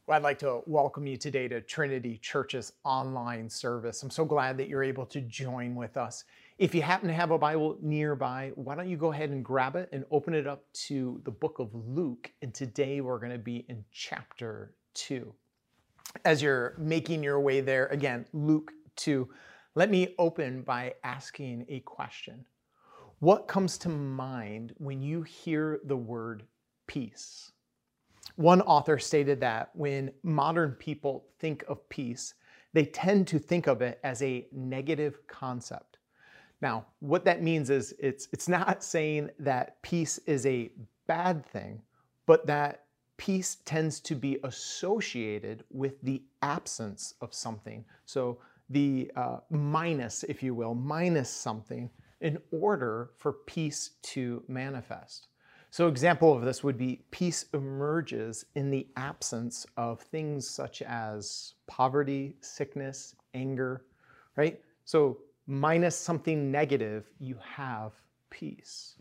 Well, I'd like to welcome you today to Trinity Church's online service. I'm so glad that you're able to join with us. If you happen to have a Bible nearby, why don't you go ahead and grab it and open it up to the book of Luke. And today we're going to be in chapter 2. As you're making your way there, again, Luke 2, let me open by asking a question. What comes to mind when you hear the word peace? One author stated that when modern people think of peace, they tend to think of it as a negative concept. Now, what that means is it's not saying that peace is a bad thing, but that peace tends to be associated with the absence of something. So the minus, if you will, minus something in order for peace to manifest. So example of this would be peace emerges in the absence of things such as poverty, sickness, anger, right? So minus something negative, you have peace.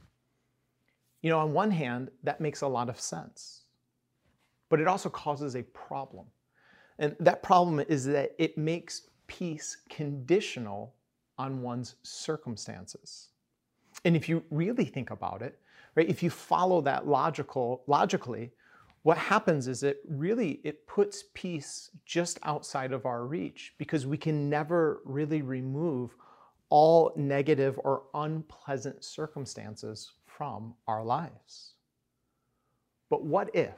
You know, on one hand, that makes a lot of sense, but it also causes a problem. And that problem is that it makes peace conditional on one's circumstances. And if you really think about it, right, if you follow that logically, what happens is it puts peace just outside of our reach because we can never really remove all negative or unpleasant circumstances from our lives. But what if?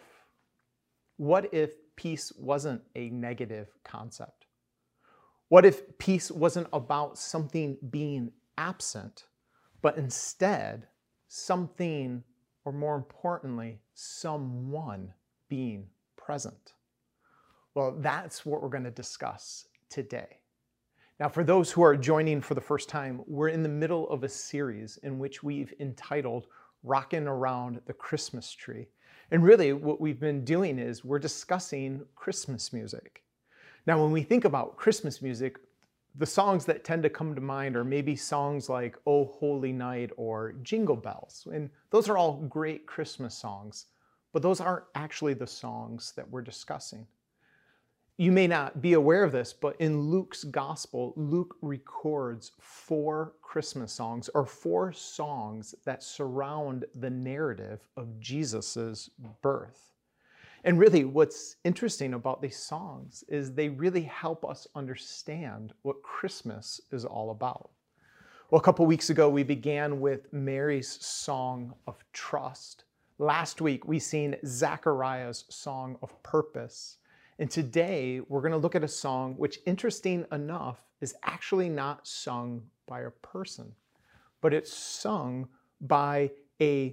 What if peace wasn't a negative concept? What if peace wasn't about something being absent, but instead something, or more importantly, someone being present? Well, that's what we're going to discuss today. Now, for those who are joining for the first time, we're in the middle of a series in which we've entitled Rockin' Around the Christmas Tree. And really what we've been doing is we're discussing Christmas music. Now, when we think about Christmas music, the songs that tend to come to mind are maybe songs like "Oh Holy Night" or "Jingle Bells." And those are all great Christmas songs, but those aren't actually the songs that we're discussing. You may not be aware of this, but in Luke's gospel, Luke records 4 Christmas songs, or 4 songs that surround the narrative of Jesus's birth. And really, what's interesting about these songs is they really help us understand what Christmas is all about. Well, a couple weeks ago, we began with Mary's song of trust. Last week, we seen Zachariah's song of purpose. And today, we're going to look at a song which, interesting enough, is actually not sung by a person, but it's sung by a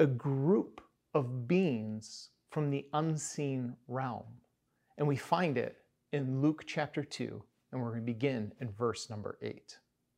group of beings from the unseen realm. And we find it in Luke chapter 2, and we're going to begin in verse number 8.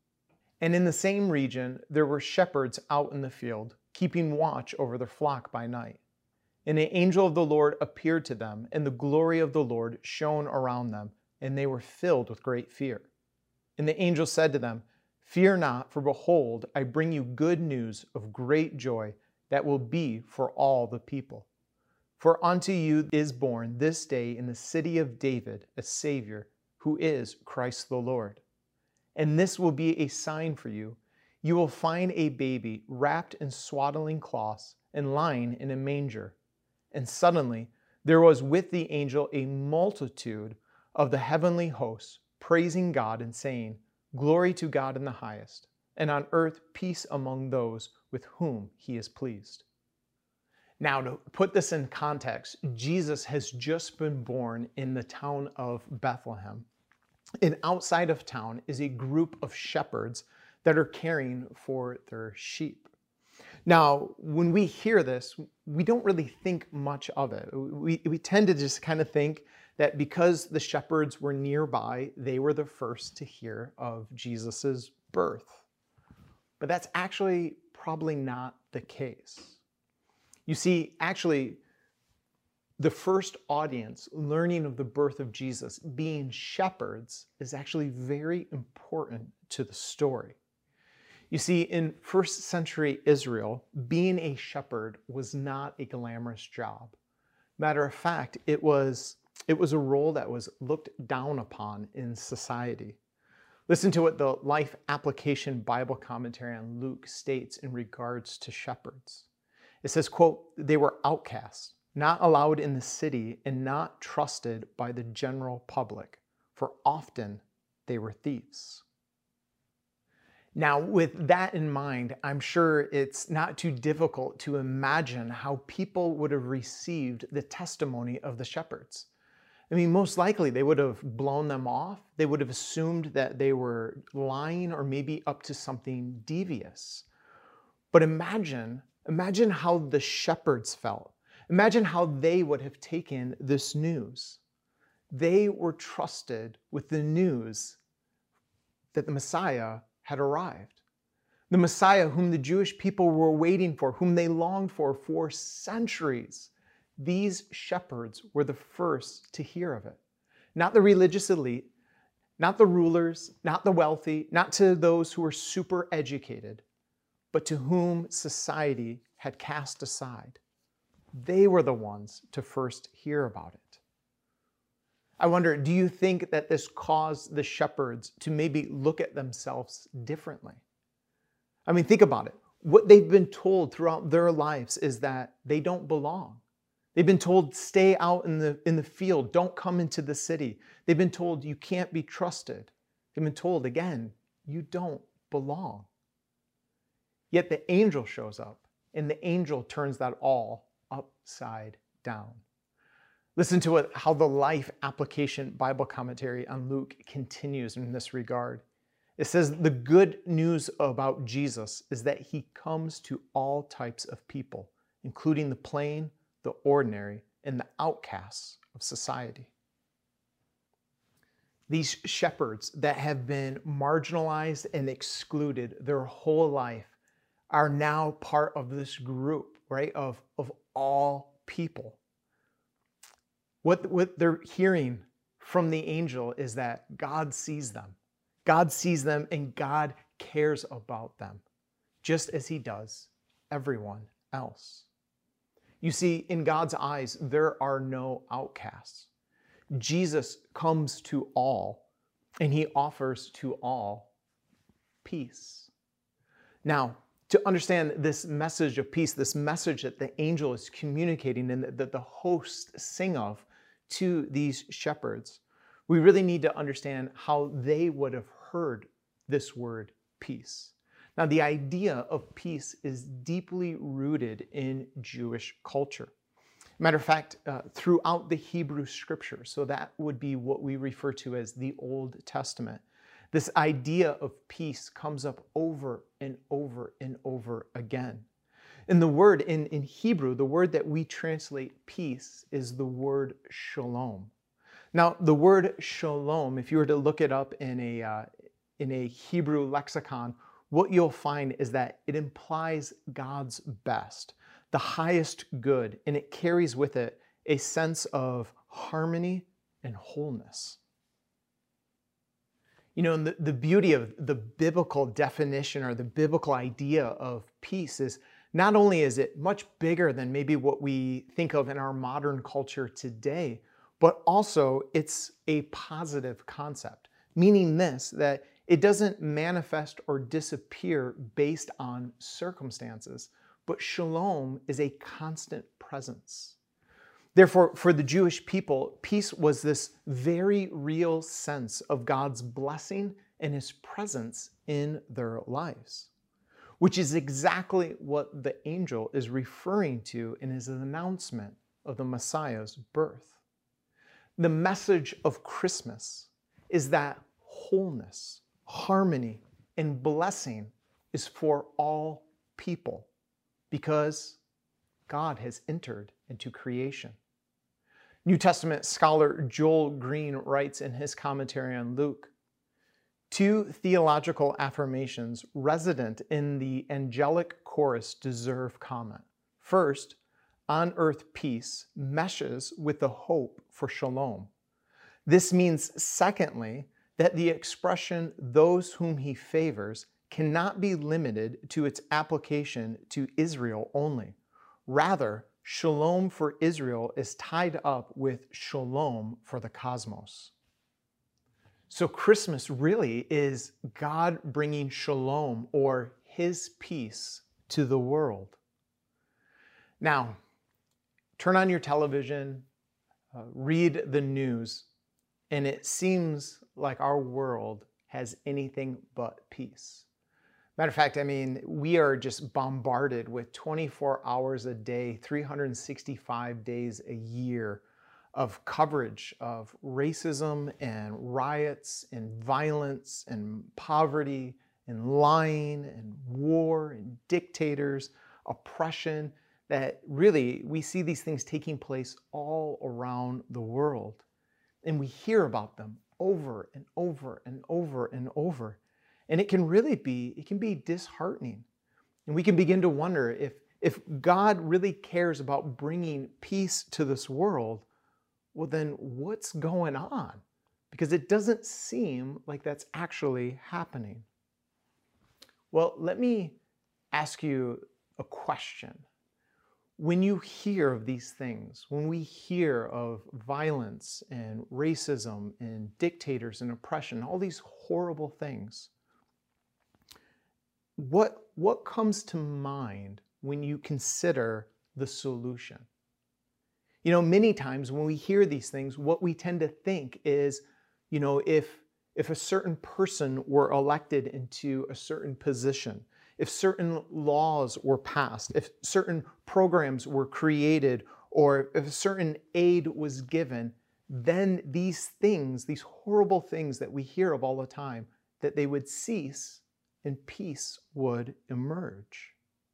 And in the same region, there were shepherds out in the field, keeping watch over their flock by night. And an angel of the Lord appeared to them, and the glory of the Lord shone around them, and they were filled with great fear. And the angel said to them, "Fear not, for behold, I bring you good news of great joy that will be for all the people. For unto you is born this day in the city of David a Savior, who is Christ the Lord. And this will be a sign for you. You will find a baby wrapped in swaddling cloths and lying in a manger." And suddenly there was with the angel a multitude of the heavenly hosts, praising God and saying, "Glory to God in the highest, and on earth peace among those with whom he is pleased." Now, to put this in context, Jesus has just been born in the town of Bethlehem. And outside of town is a group of shepherds that are caring for their sheep. Now, when we hear this, we don't really think much of it. We tend to just kind of think that because the shepherds were nearby, they were the first to hear of Jesus's birth. But that's actually probably not the case. You see, actually, the first audience learning of the birth of Jesus, being shepherds, is actually very important to the story. You see, in first century Israel, being a shepherd was not a glamorous job. Matter of fact, it was It was a role that was looked down upon in society. Listen to what the Life Application Bible Commentary on Luke states in regards to shepherds. It says, quote, "They were outcasts, not allowed in the city, and not trusted by the general public, for often they were thieves." Now, with that in mind, I'm sure it's not too difficult to imagine how people would have received the testimony of the shepherds. I mean, most likely they would have blown them off. They would have assumed that they were lying or maybe up to something devious. But imagine how the shepherds felt. Imagine how they would have taken this news. They were trusted with the news that the Messiah had arrived. The Messiah whom the Jewish people were waiting for, whom they longed for centuries. These shepherds were the first to hear of it. Not the religious elite, not the rulers, not the wealthy, not to those who were super educated, but to whom society had cast aside. They were the ones to first hear about it. I wonder, do you think that this caused the shepherds to maybe look at themselves differently? I mean, think about it. What they've been told throughout their lives is that they don't belong. They've been told, stay out in the field, don't come into the city. They've been told, you can't be trusted. They've been told, again, you don't belong. Yet the angel shows up, and the angel turns that all upside down. Listen to how the Life Application Bible Commentary on Luke continues in this regard. It says, the good news about Jesus is that he comes to all types of people, including the plain, the ordinary, and the outcasts of society. These shepherds that have been marginalized and excluded their whole life are now part of this group, right, of all people. What they're hearing from the angel is that God sees them. God sees them and God cares about them, just as he does everyone else. You see, in God's eyes, there are no outcasts. Jesus comes to all, and he offers to all peace. Now, to understand this message of peace, this message that the angel is communicating and that the hosts sing of to these shepherds, we really need to understand how they would have heard this word peace. Now, the idea of peace is deeply rooted in Jewish culture. Matter of fact, throughout the Hebrew scripture, so that would be what we refer to as the Old Testament, this idea of peace comes up over and over and over again. And the word in Hebrew, the word that we translate peace is the word shalom. Now, the word shalom, if you were to look it up in a Hebrew lexicon, what you'll find is that it implies God's best, the highest good, and it carries with it a sense of harmony and wholeness. You know, the beauty of the biblical definition or the biblical idea of peace is not only is it much bigger than maybe what we think of in our modern culture today, but also it's a positive concept, meaning this, that it doesn't manifest or disappear based on circumstances, but shalom is a constant presence. Therefore, for the Jewish people, peace was this very real sense of God's blessing and his presence in their lives, which is exactly what the angel is referring to in his announcement of the Messiah's birth. The message of Christmas is that wholeness, harmony, and blessing is for all people because God has entered into creation. New Testament scholar Joel Green writes in his commentary on Luke, two theological affirmations resident in the angelic chorus deserve comment. First, on earth peace meshes with the hope for shalom. This means, secondly, that the expression those whom he favors cannot be limited to its application to Israel only. Rather, Shalom for Israel is tied up with shalom for the cosmos. So Christmas really is God bringing shalom, or his peace, to the world. Now, turn on your television, read the news, and it seems like our world has anything but peace. Matter of fact, we are just bombarded with 24 hours a day, 365 days a year of coverage of racism and riots and violence and poverty and lying and war and dictators, oppression, that really we see these things taking place all around the world. And we hear about them over and over and over and over. And it can be disheartening. And we can begin to wonder if God really cares about bringing peace to this world, well, then what's going on? Because it doesn't seem like that's actually happening. Well, let me ask you a question. When you hear of these things, when we hear of violence and racism and dictators and oppression, all these horrible things, what comes to mind when you consider the solution? Many times when we hear these things, what we tend to think is, if a certain person were elected into a certain position, if certain laws were passed, if certain programs were created, or if certain aid was given, then these things, these horrible things that we hear of all the time, that they would cease and peace would emerge.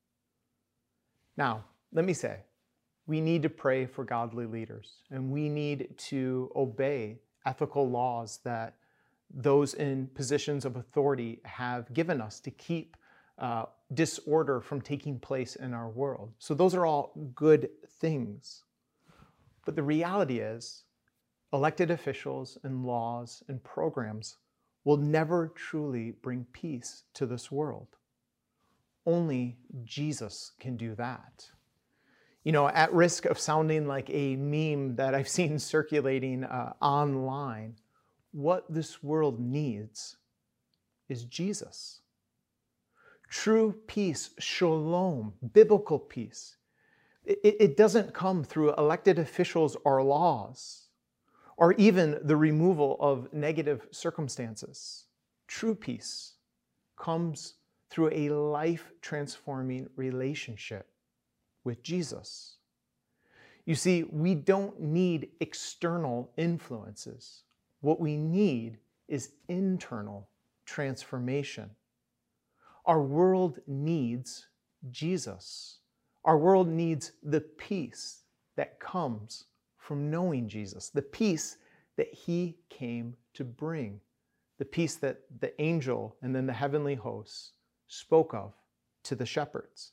Now, let me say, we need to pray for godly leaders, and we need to obey ethical laws that those in positions of authority have given us to keep disorder from taking place in our world. So those are all good things. But the reality is, elected officials and laws and programs will never truly bring peace to this world. Only Jesus can do that. At risk of sounding like a meme that I've seen circulating online, what this world needs is Jesus. True peace, shalom, biblical peace. It doesn't come through elected officials or laws, or even the removal of negative circumstances. True peace comes through a life-transforming relationship with Jesus. You see, we don't need external influences. What we need is internal transformation. Our world needs Jesus. Our world needs the peace that comes from knowing Jesus, the peace that he came to bring, the peace that the angel and then the heavenly hosts spoke of to the shepherds.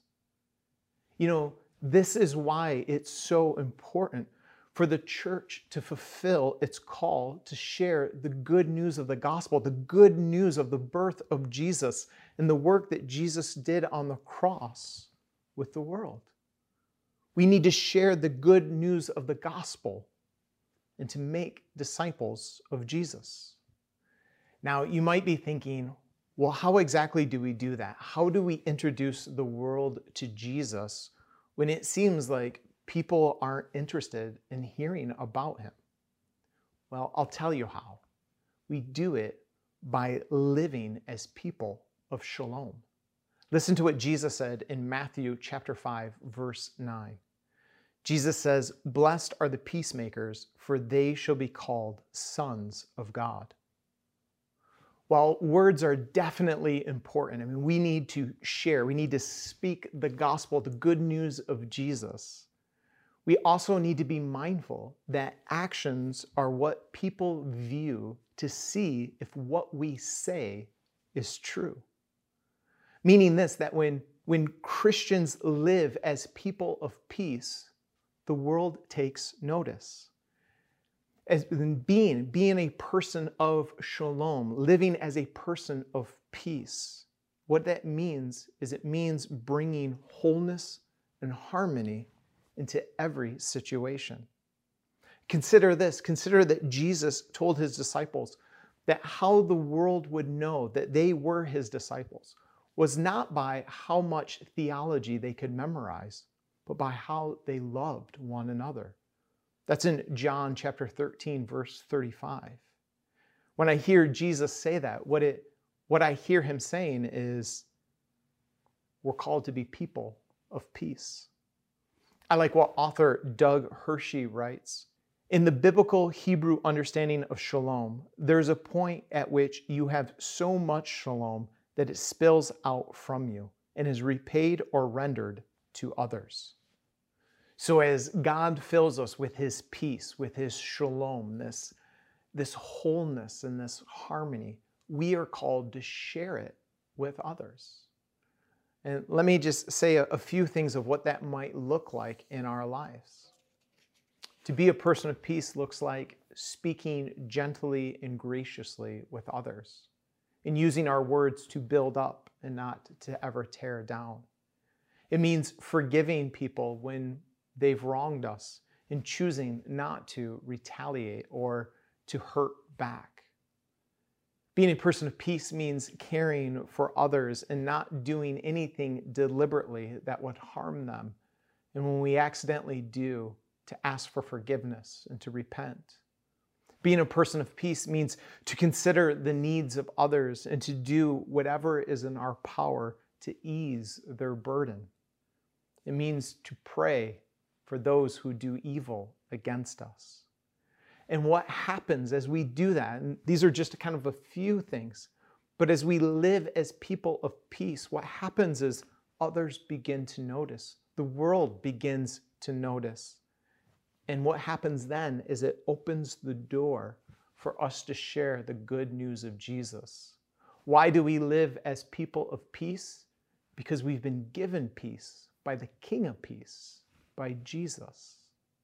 This is why it's so important for the church to fulfill its call to share the good news of the gospel, the good news of the birth of Jesus and the work that Jesus did on the cross with the world. We need to share the good news of the gospel and to make disciples of Jesus. Now, you might be thinking, well, how exactly do we do that? How do we introduce the world to Jesus when it seems like people aren't interested in hearing about him? Well, I'll tell you how. We do it by living as people of shalom. Listen to what Jesus said in Matthew chapter 5, verse 9. Jesus says, "Blessed are the peacemakers, for they shall be called sons of God." While words are definitely important, we need to share, we need to speak the gospel, the good news of Jesus. We also need to be mindful that actions are what people view to see if what we say is true. Meaning this, that when Christians live as people of peace, the world takes notice. As being a person of shalom, living as a person of peace, what that means is it means bringing wholeness and harmony into every situation. Consider this. Consider that Jesus told his disciples that how the world would know that they were his disciples was not by how much theology they could memorize, but by how they loved one another. That's in John chapter 13, verse 35. When I hear Jesus say that, what I hear him saying is, we're called to be people of peace. I like what author Doug Hershey writes. In the biblical Hebrew understanding of shalom, there's a point at which you have so much shalom that it spills out from you and is repaid or rendered to others. So as God fills us with his peace, with his shalom, this wholeness and this harmony, we are called to share it with others. And let me just say a few things of what that might look like in our lives. To be a person of peace looks like speaking gently and graciously with others, and using our words to build up and not to ever tear down. It means forgiving people when they've wronged us and choosing not to retaliate or to hurt back. Being a person of peace means caring for others and not doing anything deliberately that would harm them. And when we accidentally do, to ask for forgiveness and to repent. Being a person of peace means to consider the needs of others and to do whatever is in our power to ease their burden. It means to pray for those who do evil against us. And what happens as we do that, and these are just kind of a few things, but as we live as people of peace, what happens is others begin to notice. The world begins to notice. And what happens then is it opens the door for us to share the good news of Jesus. Why do we live as people of peace? Because we've been given peace by the King of Peace, by Jesus.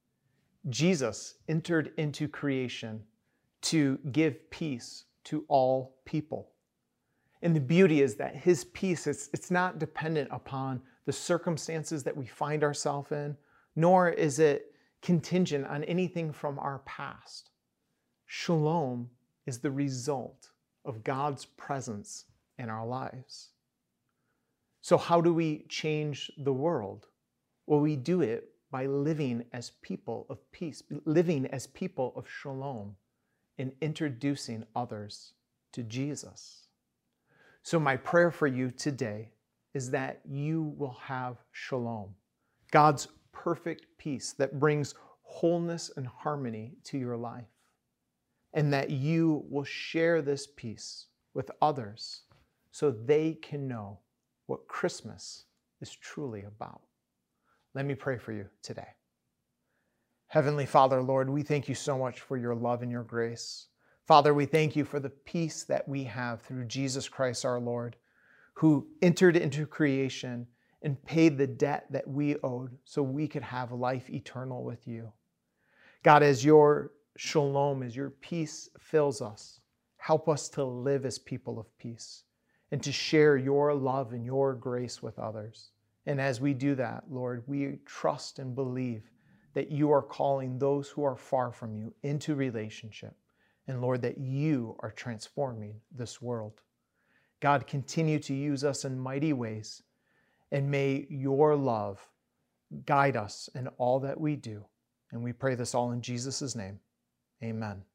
Jesus entered into creation to give peace to all people. And the beauty is that his peace, it's not dependent upon the circumstances that we find ourselves in, nor is it contingent on anything from our past. Shalom is the result of God's presence in our lives. So how do we change the world? Well, we do it by living as people of peace, living as people of shalom, and introducing others to Jesus. So my prayer for you today is that you will have shalom, God's perfect peace that brings wholeness and harmony to your life, and that you will share this peace with others so they can know what Christmas is truly about. Let me pray for you today. Heavenly Father, Lord, we thank you so much for your love and your grace. Father, we thank you for the peace that we have through Jesus Christ our Lord, who entered into creation and paid the debt that we owed so we could have life eternal with you. God, as your shalom, as your peace fills us, help us to live as people of peace and to share your love and your grace with others. And as we do that, Lord, we trust and believe that you are calling those who are far from you into relationship. And Lord, that you are transforming this world. God, continue to use us in mighty ways. And may your love guide us in all that we do. And we pray this all in Jesus' name. Amen.